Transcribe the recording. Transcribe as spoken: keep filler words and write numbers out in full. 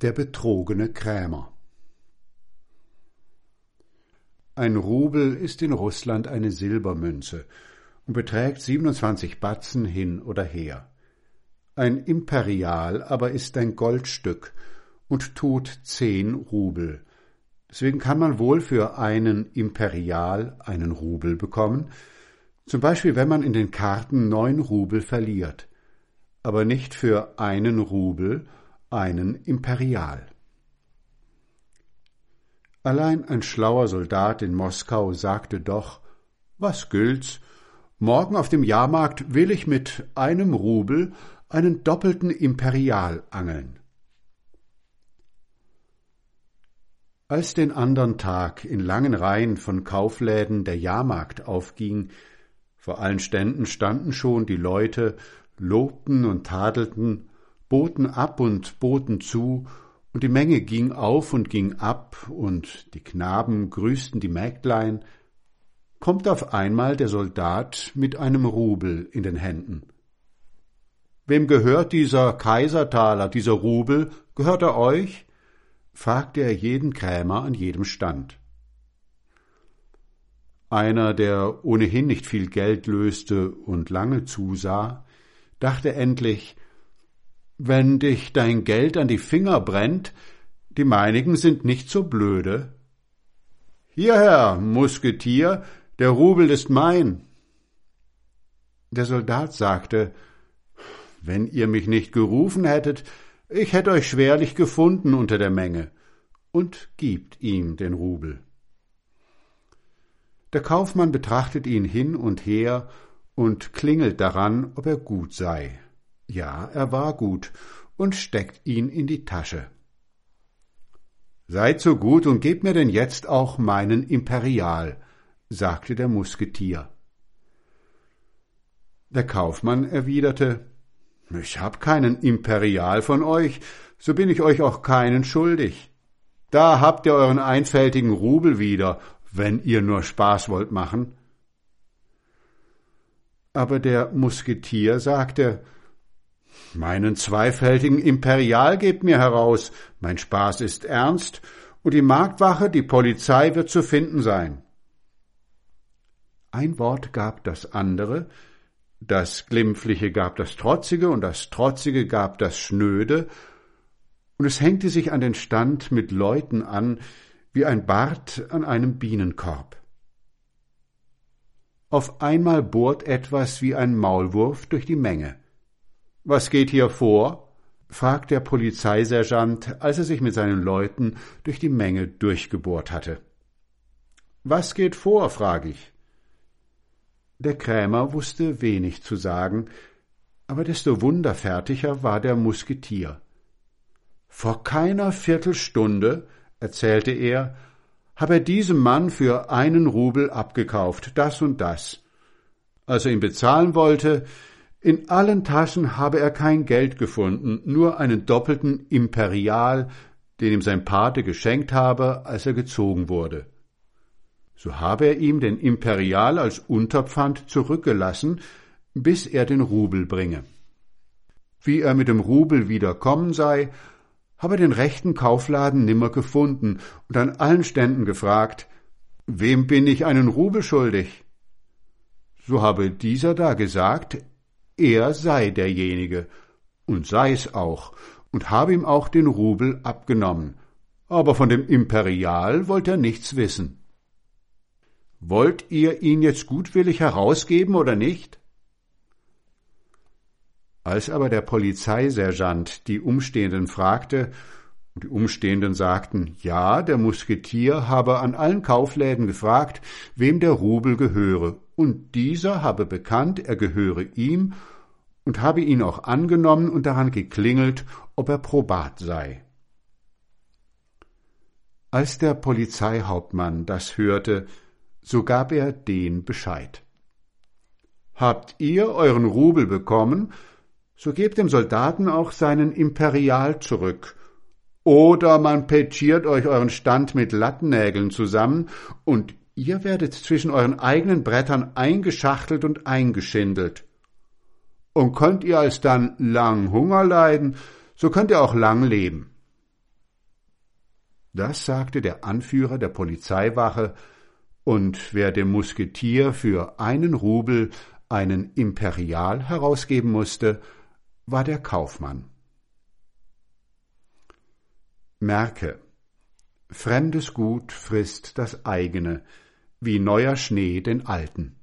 Der betrogene Krämer. Ein Rubel ist in Russland eine Silbermünze und beträgt siebenundzwanzig Batzen hin oder her. Ein Imperial aber ist ein Goldstück und tut zehn Rubel. Deswegen kann man wohl für einen Imperial einen Rubel bekommen, zum Beispiel wenn man in den Karten neun Rubel verliert, aber nicht für einen Rubel einen Imperial. Allein ein schlauer Soldat in Moskau sagte doch, was gilt's, morgen auf dem Jahrmarkt will ich mit einem Rubel einen doppelten Imperial angeln. Als den andern Tag in langen Reihen von Kaufläden der Jahrmarkt aufging, vor allen Ständen standen schon die Leute, lobten und tadelten, boten ab und boten zu, und die Menge ging auf und ging ab, und die Knaben grüßten die Mägdlein, kommt auf einmal der Soldat mit einem Rubel in den Händen. »Wem gehört dieser Kaisertaler, dieser Rubel? Gehört er euch?« fragte er jeden Krämer an jedem Stand. Einer, der ohnehin nicht viel Geld löste und lange zusah, dachte endlich, »Wenn dich dein Geld an die Finger brennt, die meinigen sind nicht so blöde. Hierher, Musketier, der Rubel ist mein.« Der Soldat sagte, »Wenn ihr mich nicht gerufen hättet, ich hätte euch schwerlich gefunden unter der Menge«, und gibt ihm den Rubel. Der Kaufmann betrachtet ihn hin und her und klingelt daran, ob er gut sei. Ja, er war gut, und steckt ihn in die Tasche. »Seid so gut und gebt mir denn jetzt auch meinen Imperial«, sagte der Musketier. Der Kaufmann erwiderte, »Ich hab keinen Imperial von euch, so bin ich euch auch keinen schuldig. Da habt ihr euren einfältigen Rubel wieder, wenn ihr nur Spaß wollt machen.« Aber der Musketier sagte, »Meinen zweifältigen Imperial gebt mir heraus, mein Spaß ist ernst, und die Marktwache, die Polizei wird zu finden sein.« Ein Wort gab das andere, das Glimpfliche gab das Trotzige, und das Trotzige gab das Schnöde, und es hängte sich an den Stand mit Leuten an, wie ein Bart an einem Bienenkorb. Auf einmal bohrt etwas wie ein Maulwurf durch die Menge. »Was geht hier vor?« fragt der Polizeisergeant, als er sich mit seinen Leuten durch die Menge durchgebohrt hatte. »Was geht vor?« frage ich. Der Krämer wusste wenig zu sagen, aber desto wunderfertiger war der Musketier. »Vor keiner Viertelstunde«, erzählte er, »habe er diesem Mann für einen Rubel abgekauft, das und das. Als er ihn bezahlen wollte, in allen Taschen habe er kein Geld gefunden, nur einen doppelten Imperial, den ihm sein Pate geschenkt habe, als er gezogen wurde. So habe er ihm den Imperial als Unterpfand zurückgelassen, bis er den Rubel bringe. Wie er mit dem Rubel wieder kommen sei, habe er den rechten Kaufladen nimmer gefunden und an allen Ständen gefragt, »Wem bin ich einen Rubel schuldig?« So habe dieser da gesagt, er sei derjenige, und sei es auch, und habe ihm auch den Rubel abgenommen, aber von dem Imperial wollte er nichts wissen. »Wollt ihr ihn jetzt gutwillig herausgeben oder nicht?« Als aber der Polizeisergeant die Umstehenden fragte, und die Umstehenden sagten, ja, der Musketier habe an allen Kaufläden gefragt, wem der Rubel gehöre, und dieser habe bekannt, er gehöre ihm, und habe ihn auch angenommen und daran geklingelt, ob er probat sei. Als der Polizeihauptmann das hörte, so gab er den Bescheid. »Habt ihr euren Rubel bekommen, so gebt dem Soldaten auch seinen Imperial zurück, oder man petschiert euch euren Stand mit Lattennägeln zusammen, und ihr werdet zwischen euren eigenen Brettern eingeschachtelt und eingeschindelt. Und könnt ihr alsdann lang Hunger leiden, so könnt ihr auch lang leben. Das sagte der Anführer der Polizeiwache, und wer dem Musketier für einen Rubel einen Imperial herausgeben musste, war der Kaufmann. Merke: Fremdes Gut frisst das eigene, wie neuer Schnee den alten.